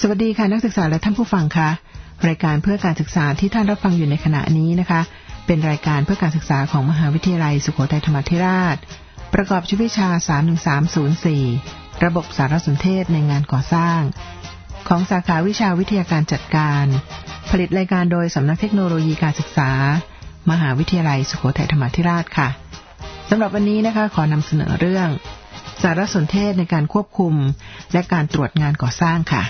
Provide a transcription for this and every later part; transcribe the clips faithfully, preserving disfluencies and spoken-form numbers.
วัสดีค่ะนักศึกษาและท่านผู้ฟังค่ะรายการเพื่อการศึกษาที่ท่านรับฟังอยู่ในขณะนี้นะคะเป็นรายการเพื่อการศึกษาของมหาวิทยาลัยสุโขทัยธรรมาธิราชประกอบชื่อวิชาสาม หนึ่ง สาม ศูนย์ สี่ระบบสารสนเทศในงานก่อสร้างของสาขาวิชาวิทยาการจัดการผลิตรายการโดยสำนักเทคโนโลยีการศึกษามหาวิทยาลัยสุโขทัยธรรมาธิราชค่ะสำหรับวันนี้นะคะขอนำเสนอเรื่องสารสนเทศในการควบคุมและการตรวจงานก่อสร้างค่ะ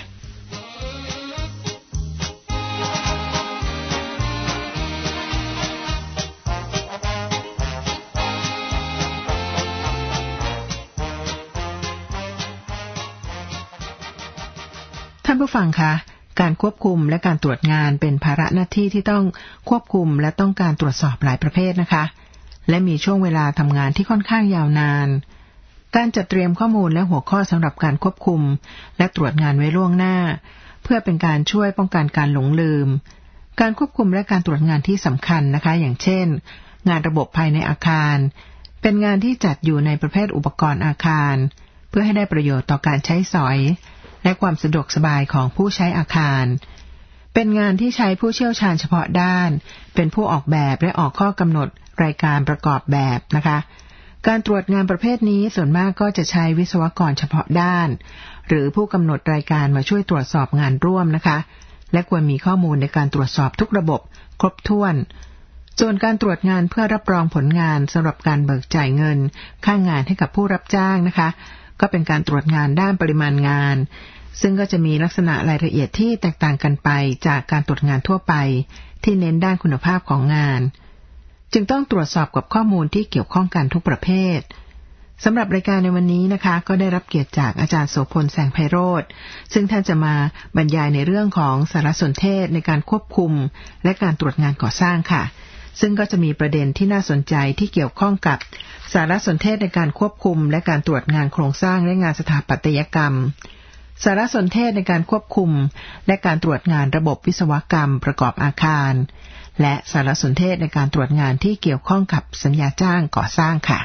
ท่านผู้ฟังคะการควบคุมและการตรวจงานเป็นภาระหน้าที่ที่ต้องควบคุมและต้องการตรวจสอบหลายประเภทนะคะและมีช่วงเวลาทำงานที่ค่อนข้างยาวนานการจัดเตรียมข้อมูลและหัวข้อสำหรับการควบคุมและตรวจงานไว้ล่วงหน้าเพื่อเป็นการช่วยป้องกันการหลงลืมการควบคุมและการตรวจงานที่สำคัญนะคะอย่างเช่นงานระบบภายในอาคารเป็นงานที่จัดอยู่ในประเภทอุปกรณ์อาคารเพื่อให้ได้ประโยชน์ต่อการใช้สอยและความสะดวกสบายของผู้ใช้อาคารเป็นงานที่ใช้ผู้เชี่ยวชาญเฉพาะด้านเป็นผู้ออกแบบและออกข้อกำหนดรายการประกอบแบบนะคะการตรวจงานประเภทนี้ส่วนมากก็จะใช้วิศวกรเฉพาะด้านหรือผู้กำหนดรายการมาช่วยตรวจสอบงานร่วมนะคะและควรมีข้อมูลในการตรวจสอบทุกระบบครบถ้วนส่วนการตรวจงานเพื่อรับรองผลงานสำหรับการเบิกจ่ายเงินค่างานให้กับผู้รับจ้างนะคะก็เป็นการตรวจงานด้านปริมาณงานซึ่งก็จะมีลักษณะรายละเอียดที่แตกต่างกันไปจากการตรวจงานทั่วไปที่เน้นด้านคุณภาพของงานจึงต้องตรวจสอบกับข้อมูลที่เกี่ยวข้องกันทุกประเภทสำหรับรายการในวันนี้นะคะก็ได้รับเกียรติจากอาจารย์โสพลแสงไพโรจน์ซึ่งท่านจะมาบรรยายในเรื่องของสารสนเทศในการควบคุมและการตรวจงานก่อสร้างค่ะซึ่งก็จะมีประเด็นที่น่าสนใจที่เกี่ยวข้องกับสารสนเทศในการควบคุมและการตรวจงานโครงสร้างและงานสถาปัตยกรรมสารสนเทศในการควบคุมและการตรวจงานระบบวิศวกรรมประกอบอาคารและสารสนเทศในการตรวจงานที่เกี่ยวข้องกับสัญญาจ้างก่อสร้างค่ะ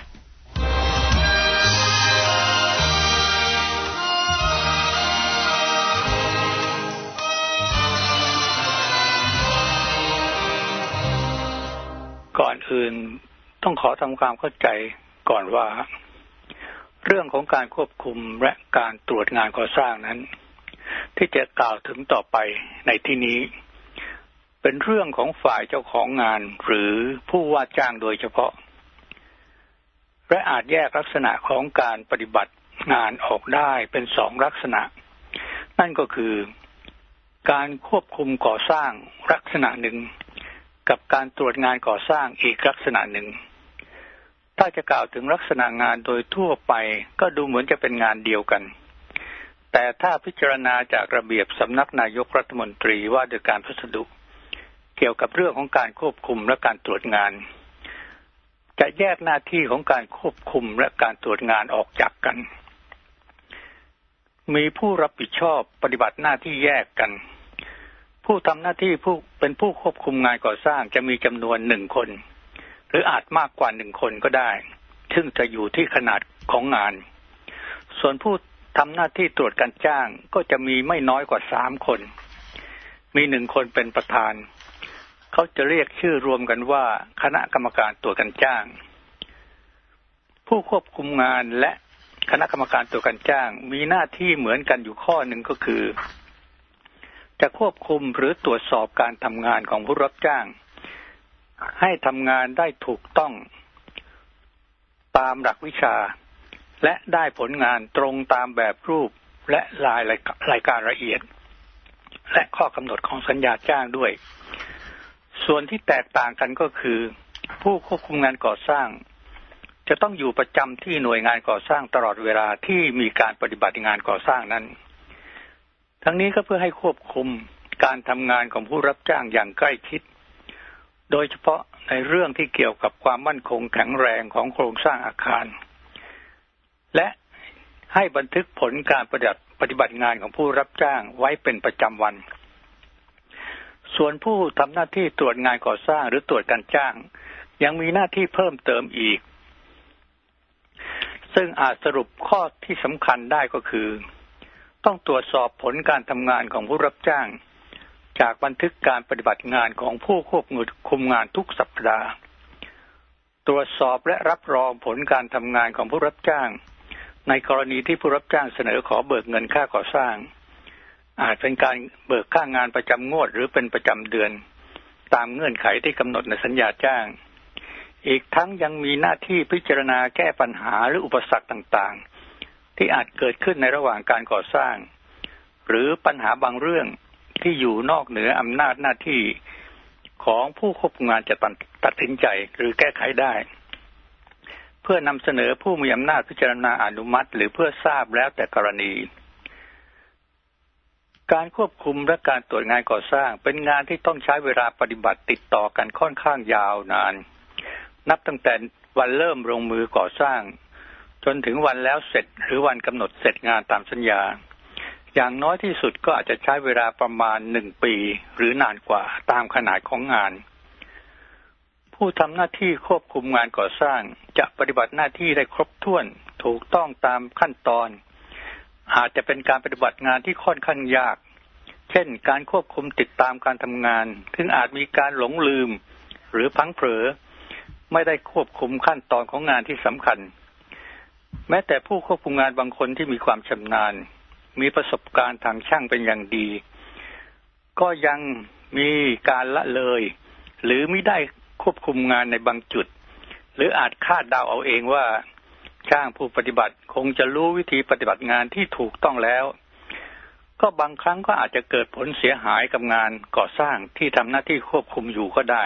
ก่อนอื่นต้องขอทำความเข้าใจก่อนว่าเรื่องของการควบคุมและการตรวจงานก่อสร้างนั้นที่จะกล่าวถึงต่อไปในที่นี้เป็นเรื่องของฝ่ายเจ้าของงานหรือผู้ว่าจ้างโดยเฉพาะและอาจแยกลักษณะของการปฏิบัติงานออกได้เป็นสองลักษณะนั่นก็คือการควบคุมก่อสร้างลักษณะหนึ่งกับการตรวจงานก่อสร้างอีกลักษณะหนึ่งถ้าจะกล่าวถึงลักษณะงานโดยทั่วไปก็ดูเหมือนจะเป็นงานเดียวกันแต่ถ้าพิจารณาจากระเบียบสำนักนายกรัฐมนตรีว่าด้วยการพัสดุเกี่ยวกับเรื่องของการควบคุมและการตรวจงานจะแยกหน้าที่ของการควบคุมและการตรวจงานออกจากกันมีผู้รับผิดชอบปฏิบัติหน้าที่แยกกันผู้ทำหน้าที่ผู้เป็นผู้ควบคุมงานก่อสร้างจะมีจำนวนหนึ่งคนหรืออาจมากกว่าหนึ่งคนก็ได้ซึ่งจะอยู่ที่ขนาดของงานส่วนผู้ทำหน้าที่ตรวจการจ้างก็จะมีไม่น้อยกว่าสามคนมีหนึ่งคนเป็นประธานเขาจะเรียกชื่อรวมกันว่าคณะกรรมการตรวจการจ้างผู้ควบคุมงานและคณะกรรมการตรวจการจ้างมีหน้าที่เหมือนกันอยู่ข้อหนึ่งก็คือจะควบคุมหรือตรวจสอบการทำงานของผู้รับจ้างให้ทำงานได้ถูกต้องตามหลักวิชาและได้ผลงานตรงตามแบบรูปและรายรายการละเอียดและข้อกำหนดของสัญญาจ้างด้วยส่วนที่แตกต่างกันก็คือผู้ควบคุมงานก่อสร้างจะต้องอยู่ประจำที่หน่วยงานก่อสร้างตลอดเวลาที่มีการปฏิบัติงานก่อสร้างนั้นทั้งนี้ก็เพื่อให้ควบคุมการทำงานของผู้รับจ้างอย่างใกล้ชิดโดยเฉพาะในเรื่องที่เกี่ยวกับความมั่นคงแข็งแรงของโครงสร้างอาคารและให้บันทึกผลการปฏิบัติปฏิบัติงานของผู้รับจ้างไว้เป็นประจำวันส่วนผู้ทำหน้าที่ตรวจงานก่อสร้างหรือตรวจการจ้างยังมีหน้าที่เพิ่มเติมอีกซึ่งอาจสรุปข้อที่สำคัญได้ก็คือต้องตรวจสอบผลการทำงานของผู้รับจ้างจากบันทึกการปฏิบัติงานของผู้ควบคุมงานทุกสัปดาห์ตรวจสอบและรับรองผลการทำงานของผู้รับจ้างในกรณีที่ผู้รับจ้างเสนอขอเบิกเงินค่าก่อสร้างอาจเป็นการเบิกค่างานประจำงวดหรือเป็นประจำเดือนตามเงื่อนไขที่กำหนดในสัญญาจ้างอีกทั้งยังมีหน้าที่พิจารณาแก้ปัญหาหรืออุปสรรคต่างๆที่อาจเกิดขึ้นในระหว่างการก่อสร้างหรือปัญหาบางเรื่องที่อยู่นอกเหนืออำนาจหน้าที่ของผู้ควบคุมงานจะตัดสินใจหรือแก้ไขได้เพื่อนำเสนอผู้มีอำนาจพิจารณาอนุมัติหรือเพื่อทราบแล้วแต่กรณีการควบคุมและการตรวจงานก่อสร้างเป็นงานที่ต้องใช้เวลาปฏิบัติติดต่อกันค่อนข้างยาวนานนับตั้งแต่วันเริ่มลงมือก่อสร้างจนถึงวันแล้วเสร็จหรือวันกำหนดเสร็จงานตามสัญญาอย่างน้อยที่สุดก็อาจจะใช้เวลาประมาณหนึ่งปีหรือนานกว่าตามขนาดของงานผู้ทำหน้าที่ควบคุมงานก่อสร้างจะปฏิบัติหน้าที่ได้ครบถ้วนถูกต้องตามขั้นตอนอาจจะเป็นการปฏิบัติงานที่ค่อนข้างยากเช่นการควบคุมติดตามการทำงานซึ่งอาจมีการหลงลืมหรือพลั้งเผลอไม่ได้ควบคุมขั้นตอนของงานที่สำคัญแม้แต่ผู้ควบคุมงานบางคนที่มีความชำนาญมีประสบการณ์ทางช่างเป็นอย่างดีก็ยังมีการละเลยหรือไม่ได้ควบคุมงานในบางจุดหรืออาจคาดเดาเอาเองว่าช่างผู้ปฏิบัติคงจะรู้วิธีปฏิบัติงานที่ถูกต้องแล้วก็บางครั้งก็อาจจะเกิดผลเสียหายกับงานก่อสร้างที่ทำหน้าที่ควบคุมอยู่ก็ได้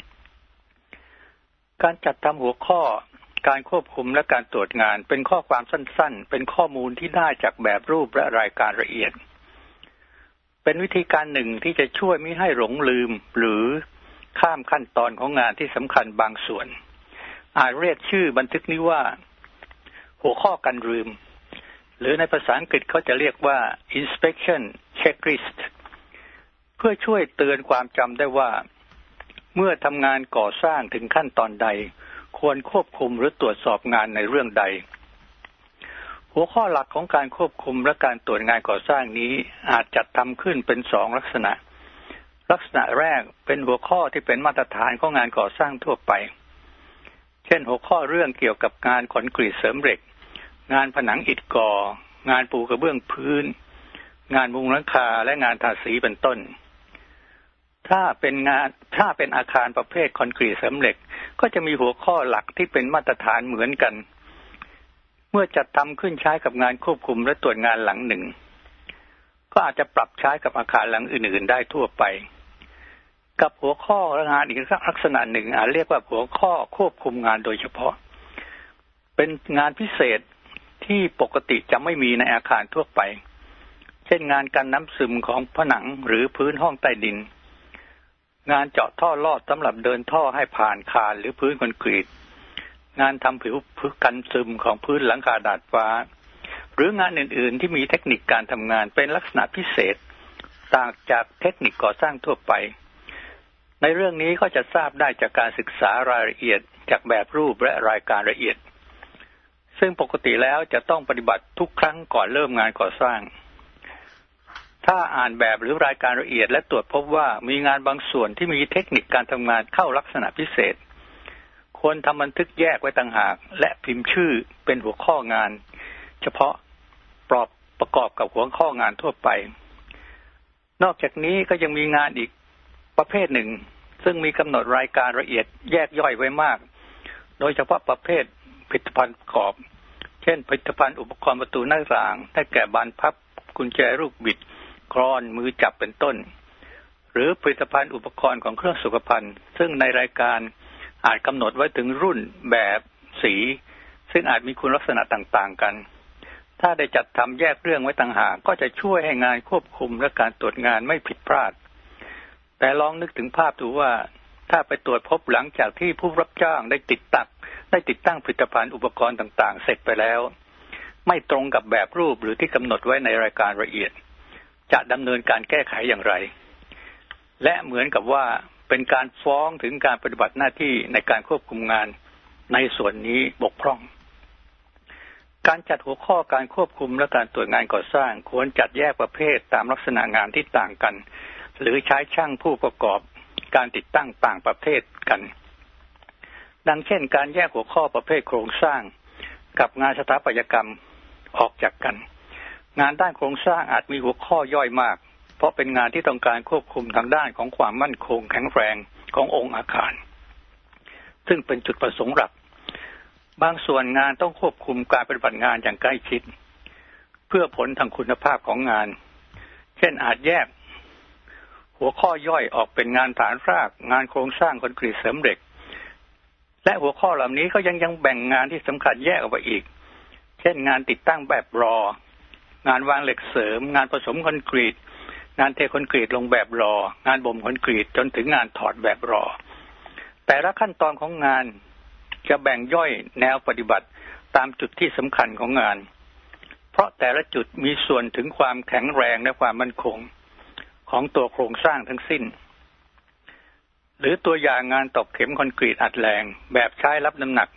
การจัดทำหัวข้อการควบคุมและการตรวจงานเป็นข้อความสั้นๆเป็นข้อมูลที่ได้จากแบบรูปและรายการละเอียดเป็นวิธีการหนึ่งที่จะช่วยไม่ให้หลงลืมหรือข้ามขั้นตอนของงานที่สำคัญบางส่วนอาจเรียกชื่อบันทึกนี้ว่าหัวข้อกันลืมหรือในภาษาอังกฤษเขาจะเรียกว่า inspection checklist เพื่อช่วยเตือนความจำได้ว่าเมื่อทำงานก่อสร้างถึงขั้นตอนใดควรควบคุมหรือตรวจสอบงานในเรื่องใดหัวข้อหลักของการควบคุมและการตรวจงานก่อสร้างนี้อาจจัดทำขึ้นเป็นสองลักษณะลักษณะแรกเป็นหัวข้อที่เป็นมาตรฐานของงานก่อสร้างทั่วไปเช่นหัวข้อเรื่องเกี่ยวกับงานคอนกรีตเสริมเหล็กงานผนังอิฐก่องานปูกระเบื้องพื้นงานมุงหลังคาและงานทาสีเป็นต้นถ้าเป็นงานถ้าเป็นอาคารประเภทคอนกรีตเสริมเหล็กก็จะมีหัวข้อหลักที่เป็นมาตรฐานเหมือนกันเมื่อจัดทำขึ้นใช้กับงานควบคุมและตรวจงานหลังหนึ่งก็อาจจะปรับใช้กับอาคารหลังอื่นๆได้ทั่วไปกับหัวข้องานอีกลักษณะหนึ่งอาจเรียกว่าหัวข้อควบคุมงานโดยเฉพาะเป็นงานพิเศษที่ปกติจะไม่มีในอาคารทั่วไปเช่นงานกันน้ำซึมของผนังหรือพื้นห้องใต้ดินงานเจาะท่อลอดสำหรับเดินท่อให้ผ่านคานหรือพื้นคอนกรีตงานทำผิวกันซึมของพื้นหลังคาดาดฟ้าหรืองานอื่นๆที่มีเทคนิคการทำงานเป็นลักษณะพิเศษต่างจากเทคนิคก่อสร้างทั่วไปในเรื่องนี้ก็จะทราบได้จากการศึกษารายละเอียดจากแบบรูปและรายการละเอียดซึ่งปกติแล้วจะต้องปฏิบัติทุกครั้งก่อนเริ่มงานก่อสร้างถ้าอ่านแบบหรือรายการละเอียดและตรวจพบว่ามีงานบางส่วนที่มีเทคนิคการทำงานเข้าลักษณะพิเศษควรทำบันทึกแยกไว้ต่างหากและพิมพ์ชื่อเป็นหัวข้องานเฉพาะปรอบประกอบกับหัวข้องานทั่วไปนอกจากนี้ก็ยังมีงานอีกประเภทหนึ่งซึ่งมีกำหนดรายการละเอียดแยกย่อยไว้มากโดยเฉพาะประเภทผลิตภัณฑ์ประกอบเช่นผลิตภัณฑ์อุปกรณ์ประตูหน้าต่างได้แก่บานพับกุญแจลูกบิดกรอนมือจับเป็นต้นหรือผลิตภัณฑ์อุปกรณ์ของเครื่องสุขภัณฑ์ซึ่งในรายการอาจกำหนดไว้ถึงรุ่นแบบสีซึ่งอาจมีคุณลักษณะต่างๆกันถ้าได้จัดทำแยกเรื่องไว้ต่างหากก็จะช่วยให้งานควบคุมและการตรวจงานไม่ผิดพลาดแต่ลองนึกถึงภาพดูว่าถ้าไปตรวจพบหลังจากที่ผู้รับจ้างได้ติดตั้งได้ติดตั้งผลิตภัณฑ์อุปกรณ์ต่างๆเสร็จไปแล้วไม่ตรงกับแบบรูปหรือที่กำหนดไว้ในรายการละเอียดจะดำเนินการแก้ไขอย่างไรและเหมือนกับว่าเป็นการฟ้องถึงการปฏิบัติหน้าที่ในการควบคุมงานในส่วนนี้บกพร่องการจัดหัวข้อการควบคุมและการตรวจงานก่อสร้างควรจัดแยกประเภทตามลักษณะงานที่ต่างกันหรือใช้ช่างผู้ประกอบการติดตั้งต่างประเภทกันดังเช่นการแยกหัวข้อประเภทโครงสร้างกับงานสถาปัตยกรรมออกจากกันงานด้านโครงสร้างอาจมีหัวข้อย่อยมากเพราะเป็นงานที่ต้องการควบคุมทางด้านของความมั่นคงแข็งแรงขององค์อาคารซึ่งเป็นจุดประสงค์หลักบางส่วนงานต้องควบคุมการปฏิบัติงานอย่างใกล้ชิดเพื่อผลทางคุณภาพของงานเช่นอาจแยกหัวข้อย่อยออกเป็นงานฐานรากงานโครงสร้างคอนกรีตเสริมเหล็กและหัวข้อเหล่านี้ก็ยังยังแบ่งงานที่สำคัญแยกออกไปอีกเช่นงานติดตั้งแบบรองานวางเหล็กเสริมงานผสมคอนกรีตงานเทคอนกรีตลงแบบรองานบ่มคอนกรีตจนถึงงานถอดแบบรอแต่ละขั้นตอนของงานจะแบ่งย่อยแนวปฏิบัติตามจุดที่สำคัญของงานเพราะแต่ละจุดมีส่วนถึงความแข็งแรงและความมั่นคงของตัวโครงสร้างทั้งสิ้นหรือตัวอย่างงานตอกเข็มคอนกรีตอัดแรงแบบใช้รับน้ำหนัก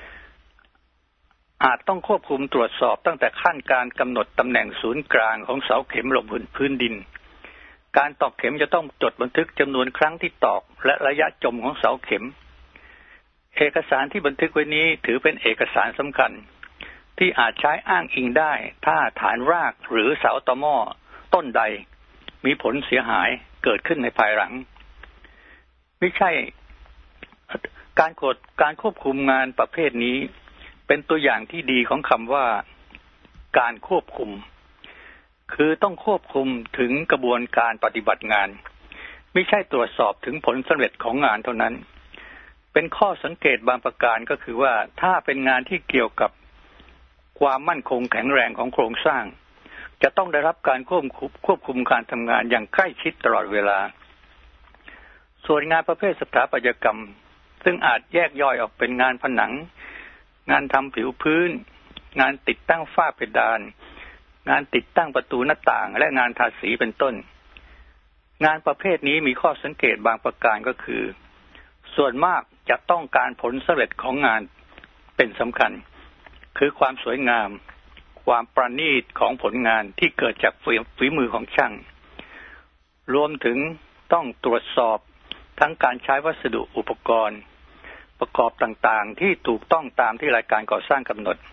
อาจต้องควบคุมตรวจสอบตั้งแต่ขั้นการกำหนดตำแหน่งศูนย์กลางของเสาเข็มลงบนพื้นดินการตอกเข็มจะต้องจดบันทึกจำนวนครั้งที่ตอกและระยะจมของเสาเข็มเอกสารที่บันทึกไว้นี้ถือเป็นเอกสารสำคัญที่อาจใช้อ้างอิงได้ถ้าฐานรากหรือเสาตอหม้อต้นใดมีผลเสียหายเกิดขึ้นในภายหลังไม่ใช่การกดการควบคุมงานประเภทนี้เป็นตัวอย่างที่ดีของคำว่าการควบคุมคือต้องควบคุมถึงกระบวนการปฏิบัติงานไม่ใช่ตรวจสอบถึงผลสำเร็จของงานเท่านั้นเป็นข้อสังเกตบางประการก็คือว่าถ้าเป็นงานที่เกี่ยวกับความมั่นคงแข็งแรงของโครงสร้างจะต้องได้รับการควบคุมควบคุมการทำงานอย่างใกล้ชิดตลอดเวลาส่วนงานประเภทสถาปัตยกรรมซึ่งอาจแยกย่อยออกเป็นงานผนังงานทำผิวพื้นงานติดตั้งฝ้าเพดานงานติดตั้งประตูหน้าต่างและงานทาสีเป็นต้นงานประเภทนี้มีข้อสังเกตบางประการก็คือส่วนมากจะต้องการผลสำเร็จของงานเป็นสำคัญคือความสวยงามความประณีตของผลงานที่เกิดจากฝีมือของช่างรวมถึงต้องตรวจสอบทั้งการใช้วัสดุอุปกรณ์ประกอบต่างๆที่ถูกต้องตามที่รายการก่อสร้างกำหนด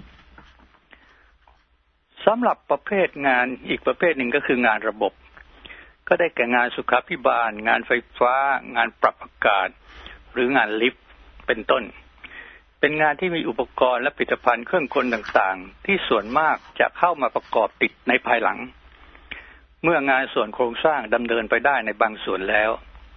สำหรับประเภทงานอีกประเภทหนึ่งก็คืองานระบบก็ได้แก่งานสุขาภิบาลงานไฟฟ้างานปรับอากาศหรืองานลิฟต์เป็นต้นเป็นงานที่มีอุปกรณ์และผลิตภัณฑ์เครื่องกลต่างๆที่ส่วนมากจะเข้ามาประกอบติดในภายหลังเมื่องานส่วนโครงสร้างดำเนินไปได้ในบางส่วนแล้ว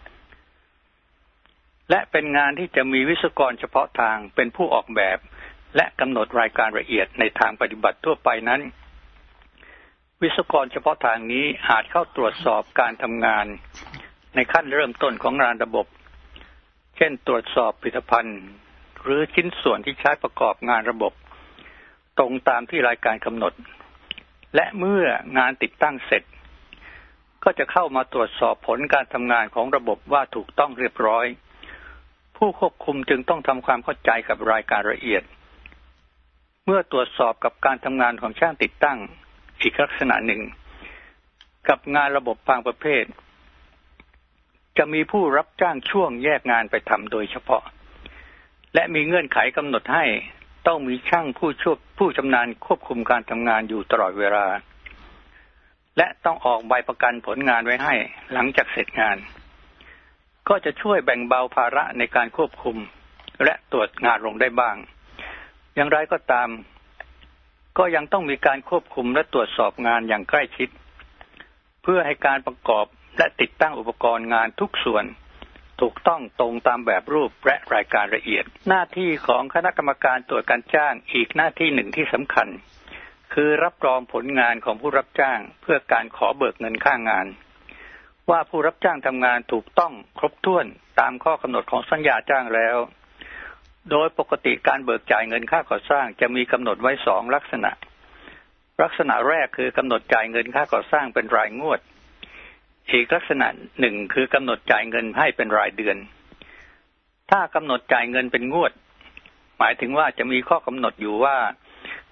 และเป็นงานที่จะมีวิศวกรเฉพาะทางเป็นผู้ออกแบบและกำหนดรายการละเอียดในทางปฏิบัติทั่วไปนั้นวิศวกรเฉพาะทางนี้อาจเข้าตรวจสอบการทำงานในขั้นเริ่มต้นของงานระบบเช่นตรวจสอบผลิตภัณฑ์หรือชิ้นส่วนที่ใช้ประกอบงานระบบตรงตามที่รายการกำหนดและเมื่องานติดตั้งเสร็จก็จะเข้ามาตรวจสอบผลการทำงานของระบบว่าถูกต้องเรียบร้อยผู้ควบคุมจึงต้องทำความเข้าใจกับรายการละเอียดเมื่อตรวจสอบกับการทำงานของช่างติดตั้งอีกลักษณะหนึ่งกับงานระบบบางประเภทจะมีผู้รับจ้างช่วงแยกงานไปทำโดยเฉพาะและมีเงื่อนไขกำหนดให้ต้องมีช่างผู้ช่วยผู้ชำนาญควบคุมการทำงานอยู่ตลอดเวลาและต้องออกใบประกันผลงานไว้ให้หลังจากเสร็จงานก็จะช่วยแบ่งเบาภาระในการควบคุมและตรวจงานลงได้บ้างอย่างไรก็ตามก็ยังต้องมีการควบคุมและตรวจสอบงานอย่างใกล้ชิดเพื่อให้การประกอบและติดตั้งอุปกรณ์งานทุกส่วนถูกต้องตรงตามแบบรูปและรายการละเอียดหน้าที่ของคณะกรรมการตรวจการจ้างอีกหน้าที่หนึ่งที่สำคัญคือรับรองผลงานของผู้รับจ้างเพื่อการขอเบิกเงินค่างานว่าผู้รับจ้างทำงานถูกต้องครบถ้วนตามข้อกำหนดของสัญญาจ้างแล้วโดยปกติการเบิกจ่ายเงินค่าก่อสร้างจะมีกำหนดไว้สองลักษณะลักษณะแรกคือกำหนดจ่ายเงินค่าก่อสร้างเป็นรายงวดอีกลักษณะหนึ่งคือกำหนดจ่ายเงินให้เป็นรายเดือนถ้ากำหนดจ่ายเงินเป็นงวดหมายถึงว่าจะมีข้อกำหนดอยู่ว่า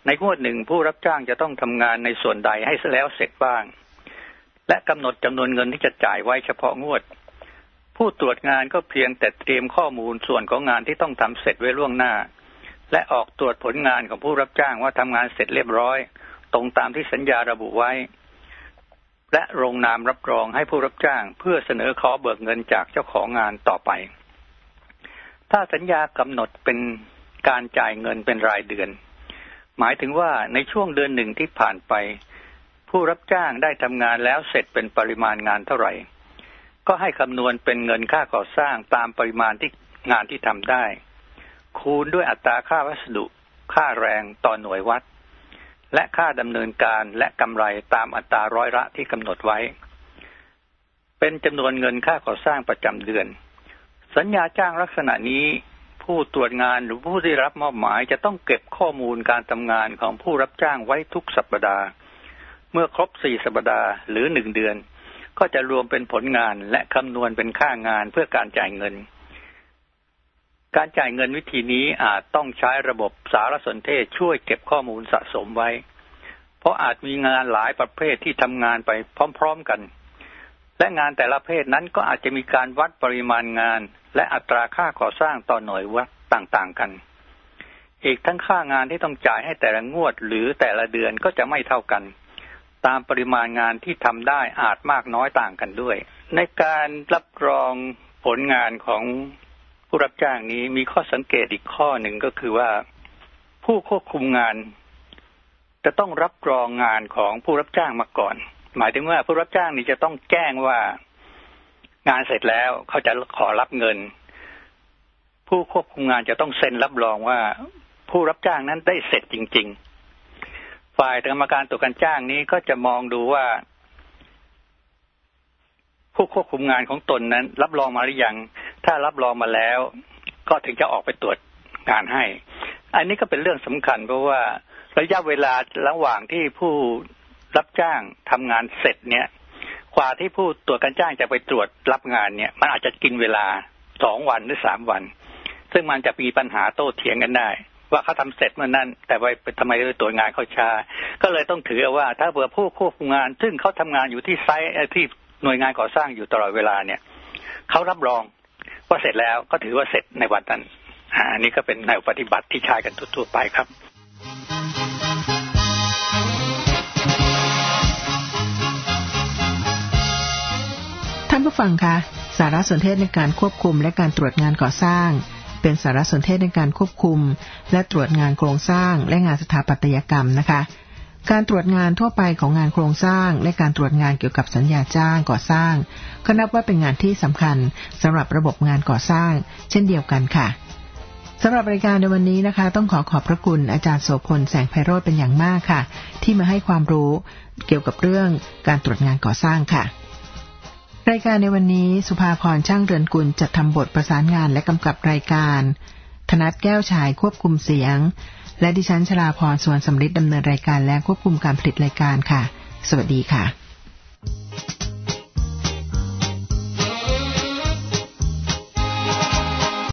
ในงวดหนึ่งผู้รับจ้างจะต้องทำงานในส่วนใดให้แล้วเสร็จบ้างและกำหนดจำนวนเงินที่จะจ่ายไว้เฉพาะงวดผู้ตรวจงานก็เพียงแต่เตรียมข้อมูลส่วนของงานที่ต้องทำเสร็จไว้ล่วงหน้าและออกตรวจผลงานของผู้รับจ้างว่าทำงานเสร็จเรียบร้อยตรงตามที่สัญญาระบุไว้และลงนามรับรองให้ผู้รับจ้างเพื่อเสนอขอเบิกเงินจากเจ้าของงานต่อไปถ้าสัญญากำหนดเป็นการจ่ายเงินเป็นรายเดือนหมายถึงว่าในช่วงเดือนหนึ่งที่ผ่านไปผู้รับจ้างได้ทำงานแล้วเสร็จเป็นปริมาณงานเท่าไหร่ก็ให้คำนวณเป็นเงินค่าก่อสร้างตามปริมาณที่งานที่ทำได้คูณด้วยอัตราค่าวัสดุค่าแรงต่อหน่วยวัดและค่าดำเนินการและกำไรตามอัตราร้อยละที่กำหนดไว้เป็นจำนวนเงินค่าก่อสร้างประจำเดือนสัญญาจ้างลักษณะนี้ผู้ตรวจงานหรือผู้ได้รับมอบหมายจะต้องเก็บข้อมูลการทำงานของผู้รับจ้างไว้ทุกสัปดาห์เมื่อครบสี่สัปดาห์หรือหนึ่งเดือนก็จะรวมเป็นผลงานและคำนวณเป็นค่างานเพื่อการจ่ายเงินการจ่ายเงินวิธีนี้อาจต้องใช้ระบบสารสนเทศช่วยเก็บข้อมูลสะสมไว้เพราะอาจมีงานหลายประเภทที่ทำงานไปพร้อมๆกันและงานแต่ละประเภทนั้นก็อาจจะมีการวัดปริมาณงานและอัตราค่าก่อสร้างต่อหน่วยวัดต่างๆกันอีกทั้งค่างานที่ต้องจ่ายให้แต่ละงวดหรือแต่ละเดือนก็จะไม่เท่ากันตามปริมาณงานที่ทำได้อาจมากน้อยต่างกันด้วยในการรับรองผลงานของผู้รับจ้างนี้มีข้อสังเกตอีกข้อหนึ่งก็คือว่าผู้ควบคุมงานจะต้องรับรองงานของผู้รับจ้างมาก่อนหมายถึงว่าผู้รับจ้างนี้จะต้องแจ้งว่างานเสร็จแล้วเขาจะขอรับเงินผู้ควบคุมงานจะต้องเซ็นรับรองว่าผู้รับจ้างนั้นได้เสร็จจริงๆฝ่ายกรรมการตรวจการจ้างนี้ก็จะมองดูว่าผู้ควบคุมงานของตนนั้นรับรองมาหรือยังถ้ารับรองมาแล้วก็ถึงจะออกไปตรวจงานให้อันนี้ก็เป็นเรื่องสำคัญเพราะว่าระยะเวลาระหว่างที่ผู้รับจ้างทำงานเสร็จเนี่ยกว่าที่ผู้ตรวจการจ้างจะไปตรวจรับงานเนี่ยมันอาจจะกินเวลาสองวันหรือสามวันซึ่งมันจะมีปัญหาโต้เถียงกันได้ว่าเขาทำเสร็จเมื่อนั้นแต่ว่าทำไมตรวจงานเขาช้าก็เลยต้องถือว่าถ้าเผื่อผู้ควบคุมงานซึ่งเขาทำงานอยู่ที่ไซต์ที่หน่วยงานก่อสร้างอยู่ตลอดเวลาเนี่ยเขารับรองว่าเสร็จแล้วก็ถือว่าเสร็จในวันนั้นอันนี้ก็เป็นแนวปฏิบัติที่ใช้กันทั่วๆไปครับท่านผู้ฟังคะสารสนเทศในการควบคุมและการตรวจงานก่อสร้างเป็นสารสนเทศในการควบคุมและตรวจงานโครงสร้างและงานสถาปัตยกรรมนะคะการตรวจงานทั่วไปของงานโครงสร้างและการตรวจงานเกี่ยวกับสัญญาจ้างก่อสร้างก็นับว่าเป็นงานที่สำคัญสำหรับระบบงานก่อสร้างเช่นเดียวกันค่ะสำหรับรายการในวันนี้นะคะต้องขอขอบพระคุณอาจารย์โสพลแสงไพโรจน์เป็นอย่างมากค่ะที่มาให้ความรู้เกี่ยวกับเรื่องการตรวจงานก่อสร้างค่ะรายการในวันนี้สุภาพรช่างเรือนกุลจัดทำบทประสานงานและกำกับรายการธนัทแก้วฉายควบคุมเสียงและดิฉันชลาพรสวนสำริดดำเนินรายการและควบคุมการผลิตรายการค่ะสวัสดีค่ะ